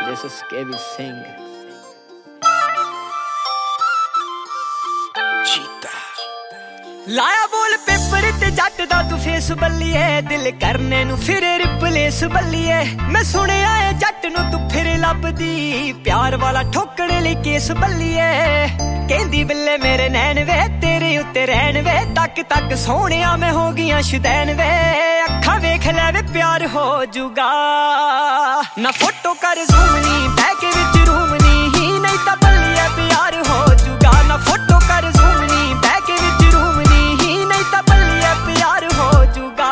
This is KB Singh. ਲਾਇਆ ਬੋਲ paper ਤੇ ਜੱਟ ਦਾ ਤੂੰ ਫੇਸ ਬੱਲੀਏ ਦਿਲ ਕਰਨੇ ਨੂੰ ਫਿਰ ਰਿਪਲੇਸ ਬੱਲੀਏ ਮੈਂ ਸੁਣਿਆ ਏ ਜੱਟ ਨੂੰ ਤੂੰ ਫਿਰ ਲੱਭਦੀ ਪਿਆਰ ਵਾਲਾ ਠੋਕਣ ਲਈ ਕੇਸ ਬੱਲੀਏ ਕਹਿੰਦੀ ਬਿੱਲੇ ਮੇਰੇ ਨੈਣ ਵੇ ਤੇਰੇ ਉੱਤੇ ਰਹਿਣ ਵੇ ਤੱਕ ਤੱਕ ਸੋਹਣਿਆ ਮੈਂ ਹੋ ਗਈਆਂ ਸ਼ੁਦੈਨ ਵੇ ਅੱਖਾਂ ਵੇਖ ਲੈ ਵੇ ਪਿਆਰ ਹੋ ਜੂਗਾ ਨਾ ਫੋਟੋ ਕਰ ਜ਼ੂਮ ਨੀ ਬਹਿ ਕੇ ਵਿੱਚ ਰੂਮ ਨੀ ਹੀ ਨਹੀਂ ਤਾਂ ਬੱਲੀਏ ਪਿਆਰ ਹੋ ਜੂਗਾ ਨਾ ਫੋਟੋ ਕਰ ਜ਼ੂਮ ਨੀ ਬਹਿ ਕੇ ਵਿੱਚ ਰੂਮ ਨੀ ਹੀ ਨਹੀਂ ਤਾਂ ਬੱਲੀਏ ਪਿਆਰ ਹੋ ਜੂਗਾ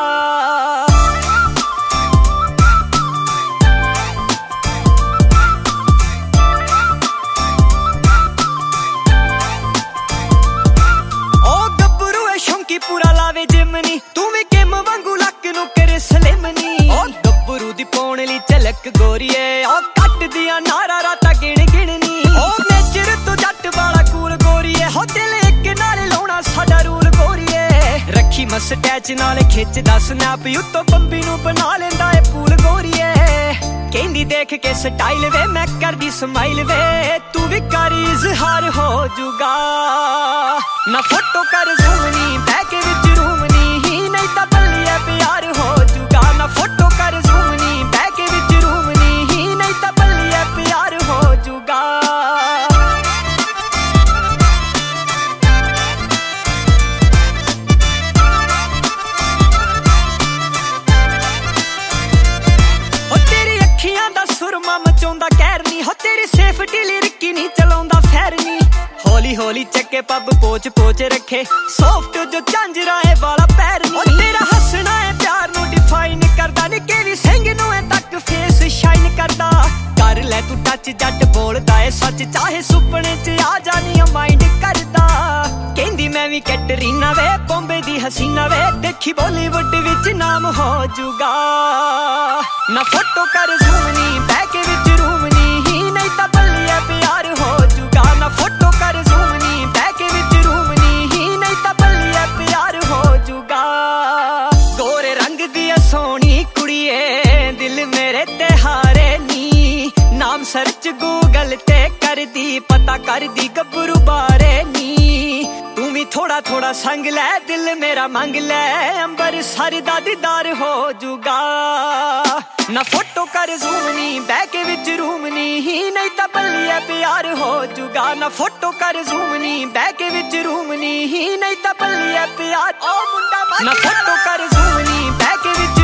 ਪੂਰਾ ਲਾਵੇ ਜਿਮ ਨੀ ਤੂੰ ਵੀ ਕਿਮ ਵਾਂਗੂ ਲੱਕ ਨੂੰ ਕਰੇ ਸਲਿਮ ਨੀ ਓ ਗੱਭਰੂ ਦੀ ਪੌਣ ਲਈ ਝਲਕ ਗੋਰੀਏ ਓ ਕੱਟਦੀਆਂ ਨਾਰਾ ਰਾਤਾ ਗਿਣ ਗਿਣਨੀ ਓ ਨੇਚਰ ਤੋਂ ਜੱਟ ਵਾਲਾ ਕੂਲ ਗੋਰੀਏ ਹੋ ਦਿਲ ਇੱਕ ਨਾਲ ਲਾਉਣਾ ਸਾਡਾ ਰੂਲ ਗੋਰੀਏ ਰੱਖੀ ਮਸਟੈਚ ਨਾਲ ਖਿੱਚਦਾ ਸਨੈਪ ਉੱਤੋਂ ਬੰਬੀ ਨੂੰ ਬਣਾ ਲੈਂਦਾ ਏ ਪੂਲ ਗੋਰੀਏ ਕਹਿੰਦੀ ਦੇਖ ਕੇ ਸਟਾਈਲ ਵੇ ਮੈਂ ਕਰਦੀ ਸਮਾਈਲ ਵੇ ਤੂੰ ਵੀ ਕਰ ਇਜ਼ਹਾਰ ਹੋ ਜੂਗਾ ਨਾ ਫੋਟੋ ਕਰ ਜ਼ੂਮ ਨੀ ਬਹਿ ਕੇ ਵਿੱਚ ਰੂਮ ਨੀ ਹੀ ਨਹੀਂ ਤਾਂ ਬੱਲੀਏ ਪਿਆਰ ਹੋ ਜੂਗਾ ਨਾ ਫੋਟੋ ਕਰ ਜ਼ੂਮ ਨੀ ਬਹਿ ਕੇ ਵਿੱਚ ਰੂਮ ਨੀ ਹੀ ਨਹੀਂ ਤਾਂ ਬੱਲੀਏ ਪਿਆਰ ਹੋ ਜੂਗਾ ਹੋ ਤੇਰੀ ਅੱਖੀਆਂ ਦਾ ਸੁਰਮਾ ਮਚਾਉਂਦਾ ਕਹਿਰ ਨੀ ਹੋ ਤੇਰੀ ਸੇਫਟੀ ਲਈ ਰਿੱਕੀ ਨਹੀਂ ਚਲਾਉਂਦਾ ਫੈਰ ਨੀ ਹੌਲੀ ਹੌਲੀ ਚੱਕੇ ਪੱਬ ਪੋਚ ਪੋਚ ਰੱਖੇ ਸੌਫਟ ਜੋ ਝਾਂਜਰਾ ਏ ਵਾਲਾ ਪੈਰ ਨੀ ਓ ਤੇਰਾ ਹੱਸਣਾ ਏ ਪਿਆਰ ਨੂੰ ਡਿਫਾਈਨ ਕਰਦਾ ਨੀ KB ਸਿੰਘ ਨੂੰ ਏ ਤੱਕ ਫੇਸ ਸ਼ਾਈਨ ਕਰਦਾ ਕਰ ਲੈ ਤੂੰ ਟੱਚ ਜੱਟ ਬੋਲਦਾ ਏ ਸੱਚ ਚਾਹੇ ਸੁਪਨੇ ਚ ਆ ਜਾਣੀ ਮਾਈਂਡ ਕਰਦਾ ਕਹਿੰਦੀ ਮੈਂ ਵੀ ਕੈਟਰੀਨਾ ਵੇ ਬੰਬੇ ਦੀ ਹਸੀਨਾ ਵੇ ਦੇਖੀ ਬਾਲੀਵੁੱਡ ਵਿੱਚ ਨਾਮ ਹੋ ਜੂਗਾ ਨਾ ਫੋਟੋ ਕਰ ਜ਼ੂਮ ਨੀ ਬਹਿ ਕੇ ਵਿੱਚ ਰੂਮ ਨੀ ਹੀ ਨਹੀਂ ਤਾਂ ਬੱਲੀਏ ਪਿਆਰ ਹੋ ਜੂਗਾ ਨਾ ਫੋਟੋ ਕਰ ਜ਼ੂਮ ਨੀ ਬਹਿ ਕੇ ਵਿੱਚ ਰੂਮ ਨੀ ਹੀ ਨਹੀਂ ਤਾਂ ਬੱਲੀਏ ਪਿਆਰ ਹੋ ਜੂਗਾ ਗੋਰੇ ਰੰਗ ਦੀ ਸੋਹਣੀ ਕੁੜੀਏ ਦਿਲ ਮੇਰੇ ਤੇ ਹਾਰੇ ਨੀ ਨਾਮ ਸਰਚ ਗੂਗਲ ਤੇ ਕਰਦੀ ਪਤਾ ਕਰਦੀ ਗੱਭਰੂ ਬਾਰੇ ਨੀ ਤੂੰ ਵੀ ਥੋੜਾ ਥੋੜਾ ਸੰਗ ਲੈ ਦਿਲ ਮੇਰਾ ਮੰਗ ਲੈ ਅੰਬਰਸਰ ਦਾ ਦੀਦਾਰ ਹੋ ਜੂਗਾ ਨਾ ਫੋਟੋ ਕਰ ਜ਼ੂਮ ਨੀ ਬਹਿ ਕੇ ਵਿੱਚ ਰੂਮ ਨੀ ਹੀ ਨਹੀਂ ਤਾਂ ਬੱਲੀਏ ਪਿਆਰ ਹੋ ਜੂਗਾ ਨਾ ਫੋਟੋ ਕਰ ਜ਼ੂਮ ਨੀ ਬਹਿ ਕੇ ਵਿੱਚ ਰੂਮ ਨੀ ਹੀ ਨਹੀਂ ਤਾਂ ਬੱਲੀਏ ਪਿਆਰ ਓ ਮੁੰਡਾ ਨਾ ਫੋਟੋ ਕਰ ਜ਼ੂਮ ਨੀ ਬਹਿ ਕੇ ਵਿੱਚ